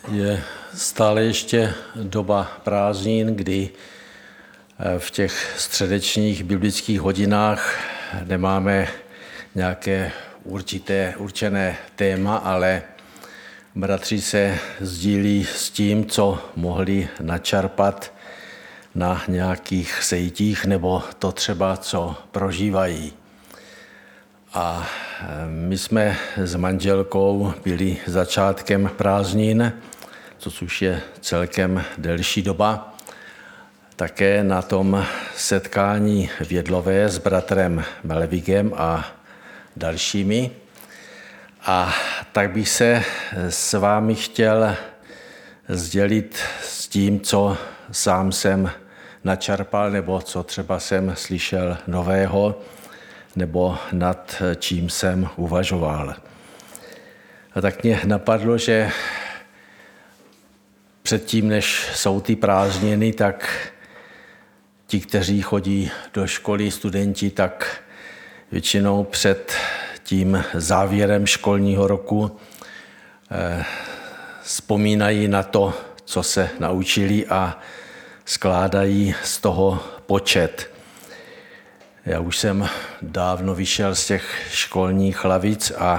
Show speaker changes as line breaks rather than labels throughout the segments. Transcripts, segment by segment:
Je stále ještě doba prázdnin, kdy v těch středečních biblických hodinách nemáme nějaké určené téma, ale bratři se sdílí s tím, co mohli načerpat na nějakých sejtích nebo to třeba, co prožívají. A my jsme s manželkou byli začátkem prázdnin, což už je celkem delší doba, také na tom setkání v Jedlové s bratrem Melvigem a dalšími. A tak bych se s vámi chtěl sdělit s tím, co sám jsem načerpal, nebo co třeba jsem slyšel nového, nebo nad čím jsem uvažoval. A tak mě napadlo, že předtím, než jsou ty prázdniny, tak ti, kteří chodí do školy, studenti, tak většinou před tím závěrem školního roku vzpomínají na to, co se naučili a skládají z toho počet. Já už jsem dávno vyšel z těch školních lavic a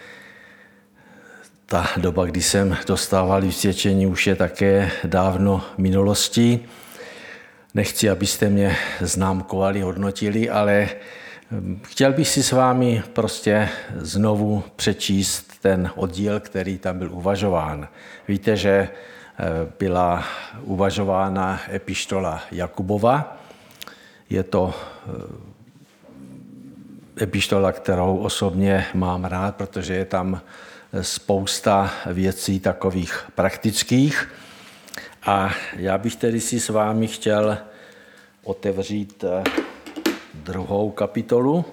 ta doba, kdy jsem dostával vysvědčení, už je také dávno minulostí. Nechci, abyste mě známkovali, hodnotili, ale chtěl bych si s vámi prostě znovu přečíst ten oddíl, který tam byl uvažován. Víte, že byla uvažována epištola Jakubova. Je to epištola, kterou osobně mám rád, protože je tam spousta věcí takových praktických. A já bych tedy si s vámi chtěl otevřít 2. kapitolu.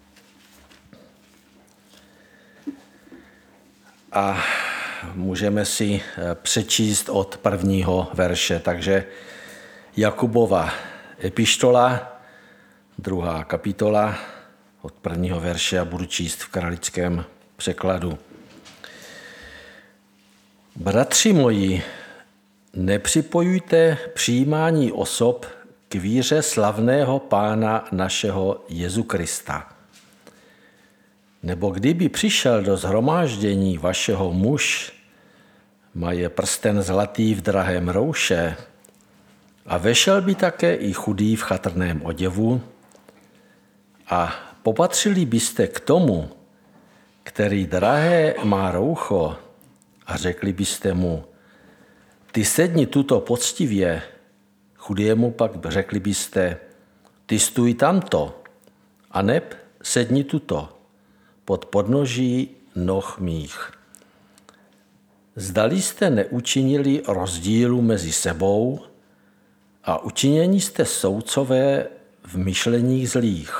A můžeme si přečíst od 1. verše. Takže Jakubova epištola, 2. kapitola, od 1. verše a budu číst v kralickém překladu. Bratři moji, nepřipojujte přijímání osob k víře slavného Pána našeho Jezu Krista. Nebo kdyby přišel do shromáždění vašeho muž, maje prsten zlatý v drahém rouše, a vešel by také i chudý v chatrném oděvu, a popatřili byste k tomu, který drahé má roucho, a řekli byste mu, ty sedni tuto poctivě, chudému pak řekli byste, ty stůj tamto, a neb sedni tuto, pod podnoží noh mých. Zdali jste neučinili rozdílu mezi sebou a učiněni jste soudcové v myšleních zlých.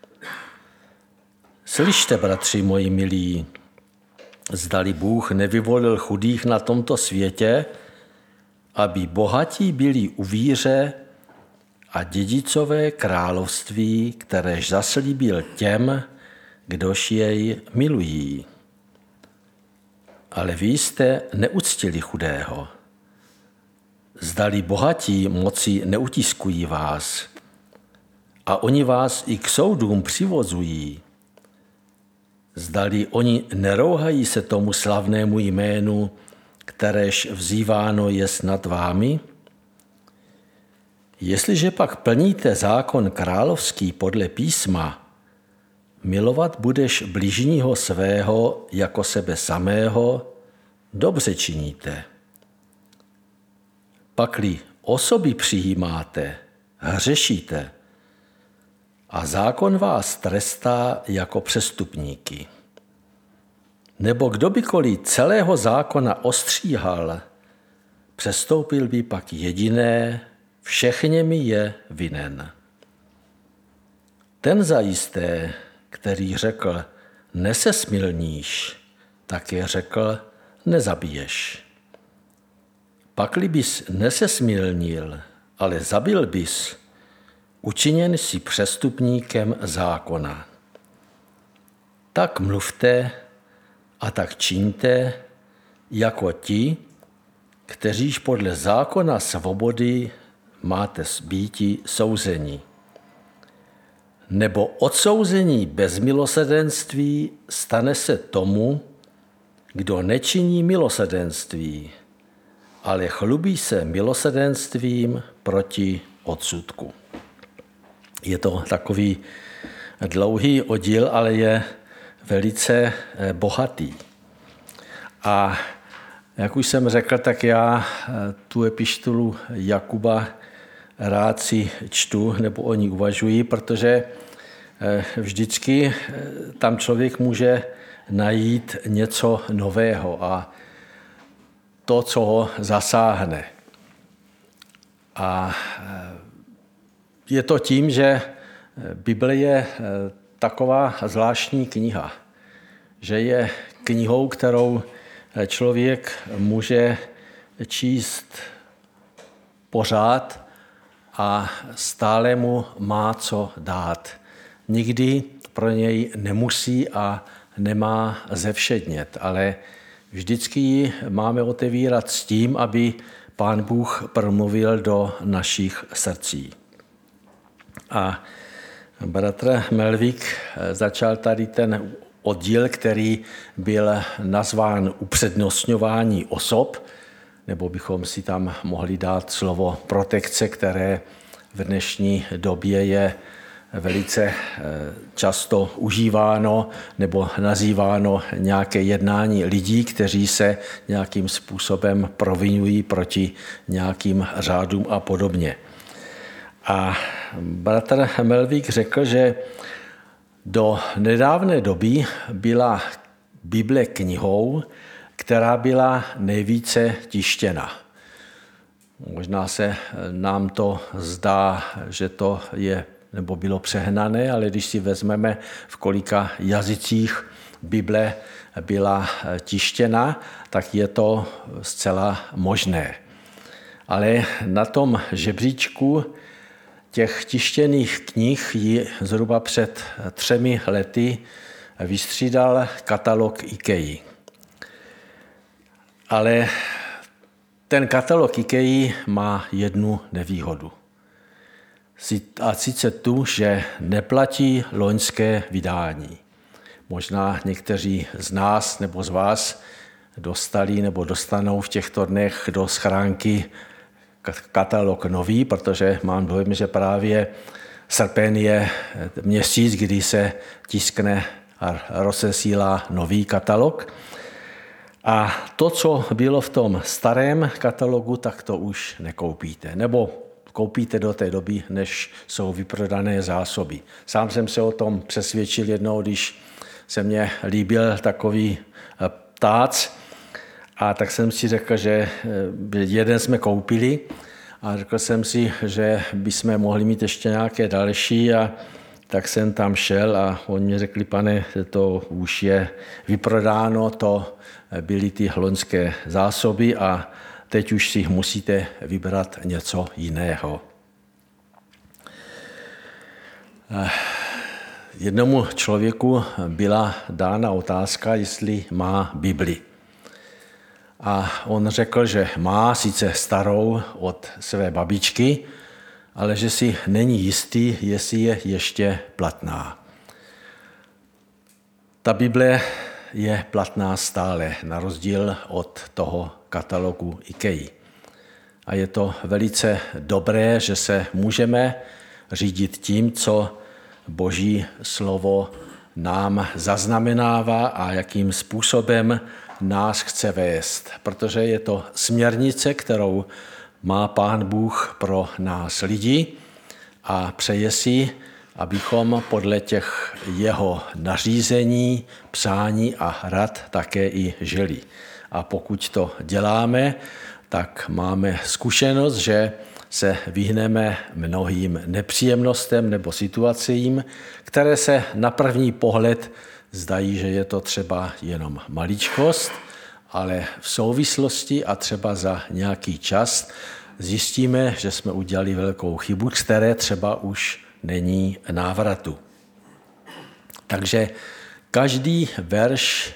Slyšte, bratři moji milí, zdali Bůh nevyvolil chudých na tomto světě, aby bohatí byli u víře a dědicové království, kteréž zaslíbil těm, kdož jej milují. Ale vy jste neuctili chudého. Zdali bohatí moci neutiskují vás a oni vás i k soudům přivozují. Zdali oni nerouhají se tomu slavnému jménu, kteréž vzýváno je nad vámi? Jestliže pak plníte zákon královský podle písma, milovat budeš bližního svého jako sebe samého, dobře činíte. Pakli osoby přijímáte, hřešíte, a zákon vás trestá jako přestupníky. Nebo kdo bykoliv celého zákona ostříhal, přestoupil by pak jediné, všechněmi je vinen. Ten zajisté, který řekl, nesesmilníš, také řekl, nezabiješ. Pakli bys nesesmilnil, ale zabil bys, učiněn si přestupníkem zákona. Tak mluvte a tak čiňte jako ti, kteříž podle zákona svobody máte býti souzení. Nebo odsouzení bez milosrdenství stane se tomu, kdo nečiní milosrdenství, ale chlubí se milosrdenstvím proti odsudku. Je to takový dlouhý oddíl, ale je velice bohatý. A jak už jsem řekl, tak já tu epištolu Jakuba rád si čtu nebo o ní uvažuji, protože vždycky tam člověk může najít něco nového a to, co ho zasáhne. A je to tím, že Bible je taková zvláštní kniha, že je knihou, kterou člověk může číst pořád a stále mu má co dát. Nikdy pro něj nemusí a nemá zevšednět, ale vždycky ji máme otevírat s tím, aby Pán Bůh promluvil do našich srdcí. A bratr Melvík začal tady ten oddíl, který byl nazván upřednostňování osob, nebo bychom si tam mohli dát slovo protekce, které v dnešní době je velice často užíváno nebo nazýváno nějaké jednání lidí, kteří se nějakým způsobem provinují proti nějakým řádům a podobně. A bratr Melvík řekl, že do nedávné doby byla Bible knihou, která byla nejvíce tištěna. Možná se nám to zdá, že to je nebo bylo přehnané, ale když si vezmeme, v kolika jazycích Bible byla tištěna, tak je to zcela možné. Ale na tom žebříčku těch tištěných knih ji zhruba před 3 lety vystřídal katalog IKEA. Ale ten katalog IKEA má jednu nevýhodu. A sice tu, že neplatí loňské vydání. Možná někteří z nás nebo z vás dostali nebo dostanou v těchto dnech do schránky katalog nový, protože mám dojem, že právě srpen je měsíc, kdy se tiskne a rozesílá nový katalog. A to, co bylo v tom starém katalogu, tak to už nekoupíte. Nebo koupíte do té doby, než jsou vyprodané zásoby. Sám jsem se o tom přesvědčil jednou, když se mně líbil takový ptác, a tak jsem si řekl, že jeden jsme koupili a řekl jsem si, že bychom mohli mít ještě nějaké další, a tak jsem tam šel a oni mi řekli: pane, to už je vyprodáno, to byly ty loňské zásoby a teď už si musíte vybrat něco jiného. Jednomu člověku byla dána otázka, jestli má Bibli. A on řekl, že má sice starou od své babičky, ale že si není jistý, jestli je ještě platná. Ta Bible je platná stále, na rozdíl od toho katalogu IKEA. A je to velice dobré, že se můžeme řídit tím, co Boží slovo nám zaznamenává a jakým způsobem nás chce vést. Protože je to směrnice, kterou má Pán Bůh pro nás lidi a přeje si, abychom podle těch jeho nařízení, přání a rad také i žili. A pokud to děláme, tak máme zkušenost, že se vyhneme mnohým nepříjemnostem nebo situacím, které se na první pohled zdají, že je to třeba jenom maličkost, ale v souvislosti a třeba za nějaký čas zjistíme, že jsme udělali velkou chybu, z které třeba už není návratu. Takže každý verš,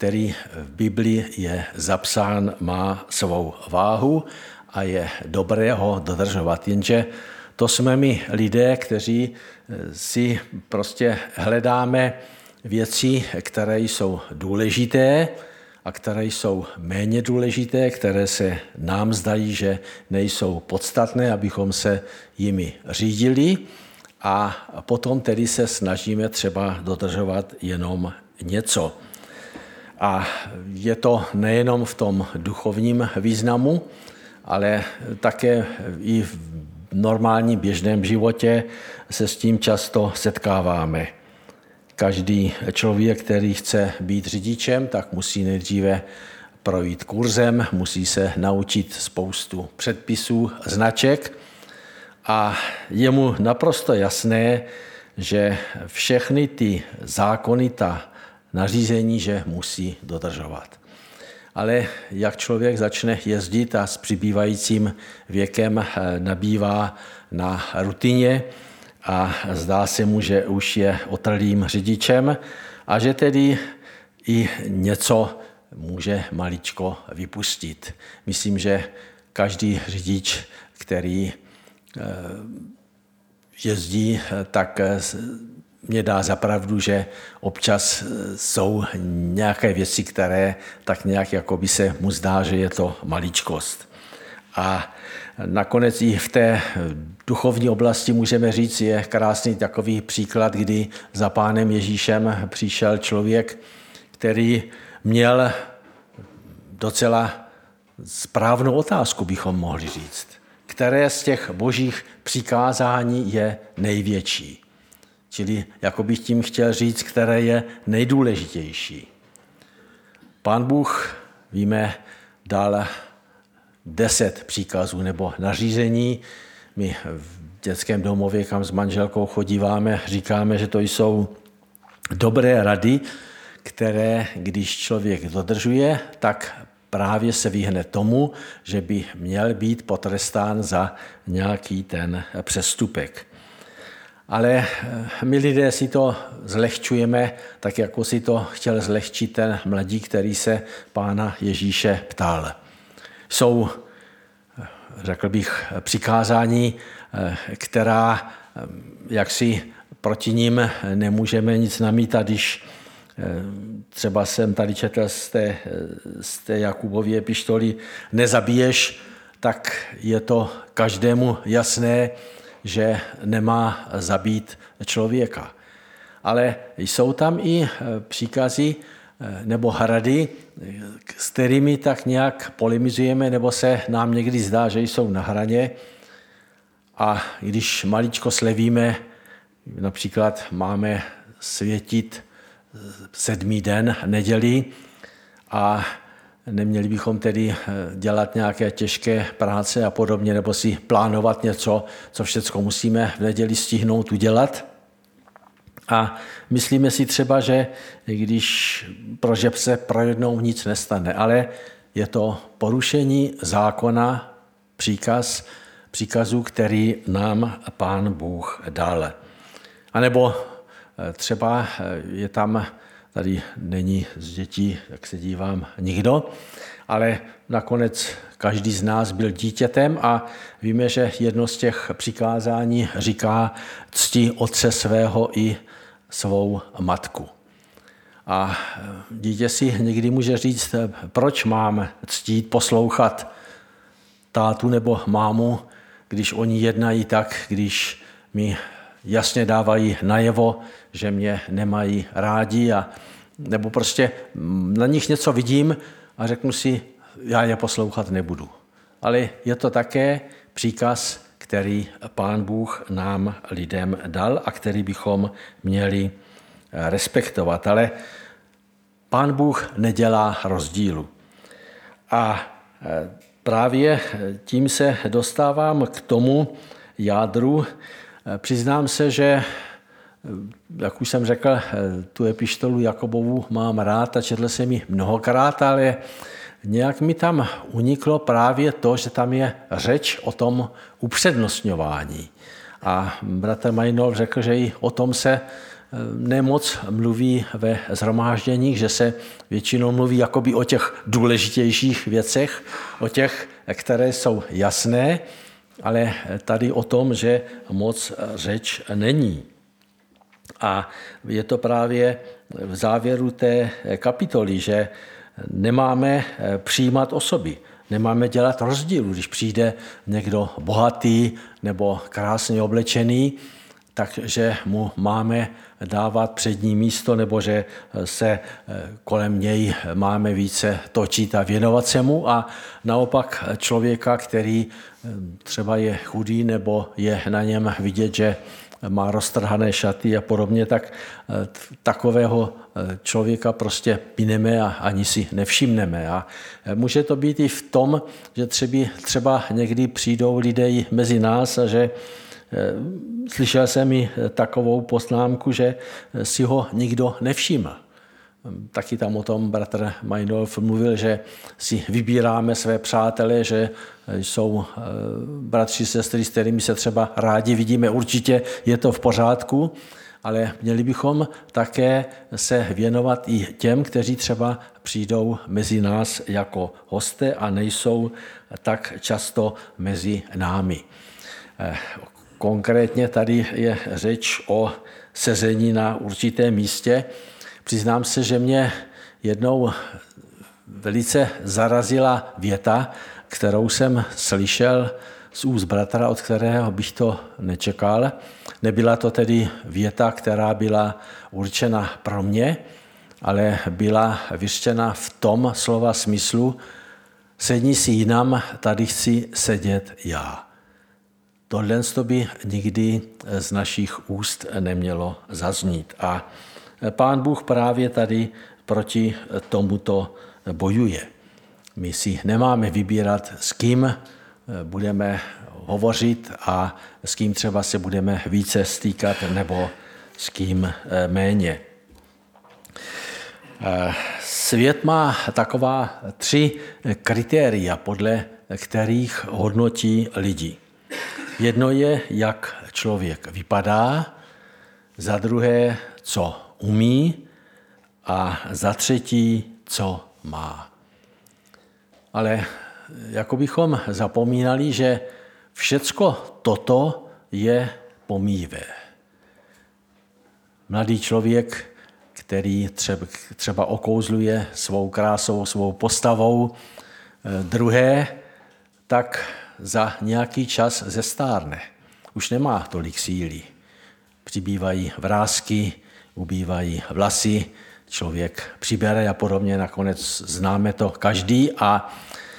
který v Biblii je zapsán, má svou váhu a je dobré ho dodržovat. Jenže to jsme my lidé, kteří si prostě hledáme věci, které jsou důležité a které jsou méně důležité, které se nám zdají, že nejsou podstatné, abychom se jimi řídili, a potom tedy se snažíme třeba dodržovat jenom něco. A je to nejenom v tom duchovním významu, ale také i v normálním běžném životě se s tím často setkáváme. Každý člověk, který chce být řidičem, tak musí nejdříve projít kurzem, musí se naučit spoustu předpisů, značek, a je mu naprosto jasné, že všechny ty zákony, ta nařízení, že musí dodržovat. Ale jak člověk začne jezdit a s přibývajícím věkem nabývá na rutině a zdá se mu, že už je otrlým řidičem a že tedy i něco může maličko vypustit. Myslím, že každý řidič, který jezdí, tak mě dá za pravdu, že občas jsou nějaké věci, které tak nějak jako by se mu zdá, že je to maličkost. A nakonec i v té duchovní oblasti můžeme říct, je krásný takový příklad, kdy za Pánem Ježíšem přišel člověk, který měl docela správnou otázku, bychom mohli říct. Které z těch božích přikázání je největší? Čili jako bych tím chtěl říct, které je nejdůležitější. Pán Bůh, víme, dal 10 příkazů nebo nařízení. My v dětském domově, kam s manželkou chodíváme, říkáme, že to jsou dobré rady, které, když člověk dodržuje, tak právě se vyhne tomu, že by měl být potrestán za nějaký ten přestupek. Ale my lidé si to zlehčujeme, tak jako si to chtěl zlehčit ten mladík, který se Pána Ježíše ptal. Jsou, řekl bych, přikázání, která jaksi proti nim nemůžeme nic namítat, když třeba jsem tady četl z té Jakubovy epištoly nezabiješ, tak je to každému jasné, že nemá zabít člověka. Ale jsou tam i příkazy nebo rady, s kterými tak nějak polemizujeme, nebo se nám někdy zdá, že jsou na hraně. A když maličko slevíme, například máme světit 7. den neděli a neměli bychom tedy dělat nějaké těžké práce a podobně, nebo si plánovat něco, co všechno musíme v neděli stihnout udělat. A myslíme si třeba, že když se pro jednou nic nestane, ale je to porušení zákona, příkazu, který nám Pán Bůh dal. A nebo třeba je tam, tady není z dětí, jak se dívám, nikdo, ale nakonec každý z nás byl dítětem a víme, že jedno z těch přikázání říká cti otce svého i svou matku. A dítě si někdy může říct, proč mám ctít, poslouchat tátu nebo mámu, když oni jednají tak, když mi jasně dávají najevo, že mě nemají rádi, nebo prostě na nich něco vidím a řeknu si, já je poslouchat nebudu. Ale je to také příkaz, který Pán Bůh nám lidem dal a který bychom měli respektovat. Ale Pán Bůh nedělá rozdílu. A právě tím se dostávám k tomu jádru. Přiznám se, že, jak už jsem řekl, tu epištolu Jakobovu mám rád a četl jsem ji mnohokrát, ale nějak mi tam uniklo právě to, že tam je řeč o tom upřednostňování. A bratr Majnol řekl, že i o tom se nemoc mluví ve shromážděních, že se většinou mluví jakoby o těch důležitějších věcech, o těch, které jsou jasné, ale tady o tom, že moc řeč není. A je to právě v závěru té kapitoly, že nemáme přijímat osoby, nemáme dělat rozdíl. Když přijde někdo bohatý nebo krásně oblečený, takže mu máme dávat přední místo, nebo že se kolem něj máme více točit a věnovat se mu. A naopak člověka, který třeba je chudý nebo je na něm vidět, že má roztrhané šaty a podobně, tak takového člověka prostě pineme a ani si nevšimneme. A může to být i v tom, že třeba někdy přijdou lidé mezi nás a že slyšel jsem i takovou poznámku, že si ho nikdo nevšiml. Taky tam o tom bratr Meinolf mluvil, že si vybíráme své přátele, že jsou bratři, sestry, s kterými se třeba rádi vidíme. Určitě je to v pořádku, ale měli bychom také se věnovat i těm, kteří třeba přijdou mezi nás jako hosté a nejsou tak často mezi námi. Konkrétně tady je řeč o sezení na určitém místě. Přiznám se, že mě jednou velice zarazila věta, kterou jsem slyšel z úst bratra, od kterého bych to nečekal. Nebyla to tedy věta, která byla určena pro mě, ale byla vyřčena v tom slova smyslu: sedni si jinam, tady chci sedět já. Tohle by nikdy z našich úst nemělo zaznít. A Pán Bůh právě tady proti tomuto bojuje. My si nemáme vybírat, s kým budeme hovořit a s kým třeba se budeme více stýkat nebo s kým méně. Svět má taková 3 kritéria, podle kterých hodnotí lidi. Jedno je, jak člověk vypadá, za druhé, co umí, a za třetí, co má. Ale jako bychom zapomínali, že všecko toto je pomíjivé. Mladý člověk, který třeba okouzluje svou krásou, svou postavou druhé, tak za nějaký čas zestárne. Už nemá tolik síly. Přibývají vrásky, ubývají vlasy, člověk přibere a podobně, nakonec známe to každý a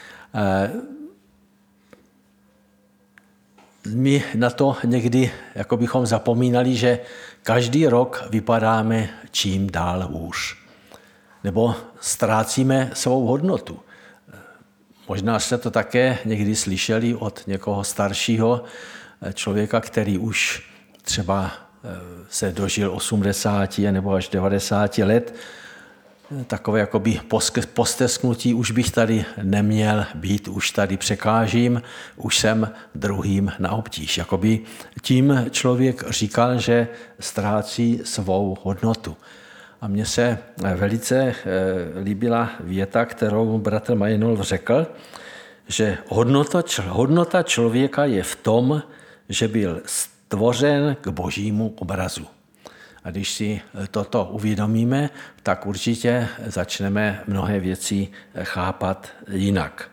my na to někdy jako bychom zapomínali, že každý rok vypadáme čím dál hůř. Nebo ztrácíme svou hodnotu. Možná jste to také někdy slyšeli od někoho staršího člověka, který už třeba se dožil 80 nebo až 90 let. Takové jakoby postesknutí, už bych tady neměl být, už tady překážím, už jsem druhým na obtíž. Jakoby tím člověk říkal, že ztrácí svou hodnotu. A mně se velice líbila věta, kterou bratr Meinolf řekl, že hodnota člověka je v tom, že byl stvořen k božímu obrazu. A když si toto uvědomíme, tak určitě začneme mnohé věci chápat jinak.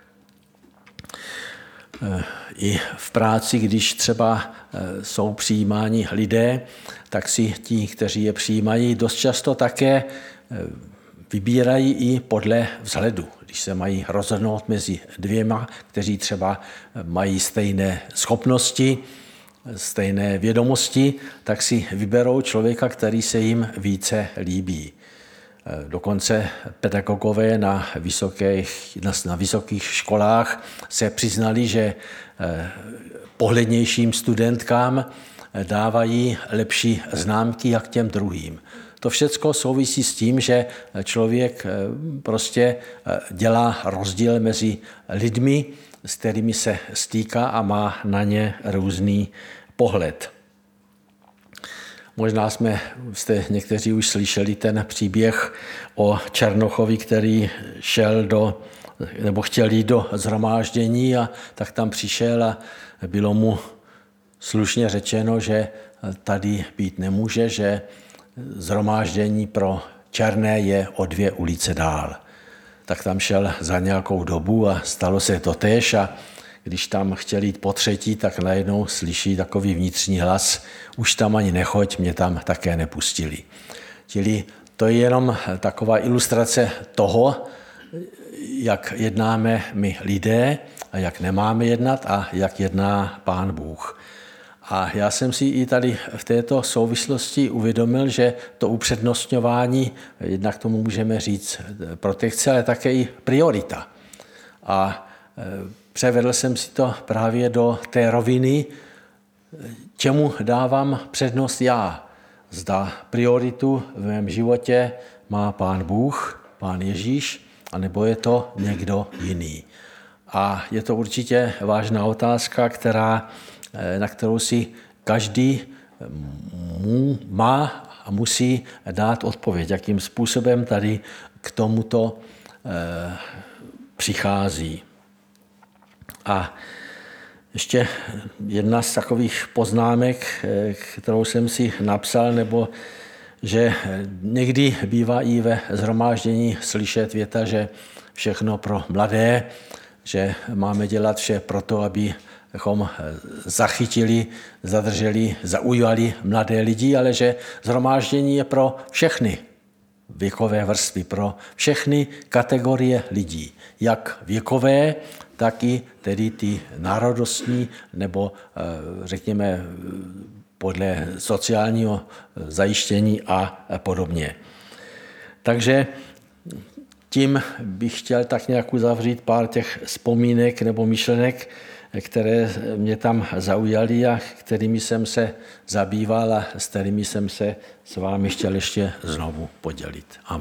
I v práci, když třeba jsou přijímáni lidé, tak si ti, kteří je přijímají, dost často také vybírají i podle vzhledu. Když se mají rozhodnout mezi dvěma, kteří třeba mají stejné schopnosti, stejné vědomosti, tak si vyberou člověka, který se jim více líbí. Dokonce pedagogové na vysokých školách se přiznali, že pohlednějším studentkám dávají lepší známky jak těm druhým. To všecko souvisí s tím, že člověk prostě dělá rozdíl mezi lidmi, s kterými se stýká a má na ně různý pohled. Možná jste někteří už slyšeli ten příběh o Černochovi, který chtěl jít do shromáždění a tak tam přišel a bylo mu slušně řečeno, že tady být nemůže, že shromáždění pro černé je o 2 ulice dál. Tak tam šel za nějakou dobu a stalo se totéž a když tam chtěl jít po 3., tak najednou slyší takový vnitřní hlas, už tam ani nechoď, mě tam také nepustili. Čili to je jenom taková ilustrace toho, jak jednáme my lidé a jak nemáme jednat a jak jedná Pán Bůh. A já jsem si i tady v této souvislosti uvědomil, že to upřednostňování, jednak tomu můžeme říct protekce, ale také i priorita. A převedl jsem si to právě do té roviny, čemu dávám přednost já. Zda prioritu v mém životě má Pán Bůh, Pán Ježíš, anebo je to někdo jiný. A je to určitě vážná otázka, na kterou si každý má a musí dát odpověď, jakým způsobem tady k tomuto přichází. A ještě jedna z takových poznámek, kterou jsem si napsal, nebo že někdy bývá i ve shromáždění slyšet věta, že všechno pro mladé, že máme dělat vše proto, abychom zachytili, zadrželi, zaujali mladé lidi, ale že shromáždění je pro všechny věkové vrstvy, pro všechny kategorie lidí, jak věkové, tak i tedy ty národnostní nebo řekněme podle sociálního zajištění a podobně. Takže tím bych chtěl tak nějak uzavřít pár těch vzpomínek nebo myšlenek, které mě tam zaujaly a kterými jsem se zabýval a s kterými jsem se s vámi chtěl ještě znovu podělit. Amen.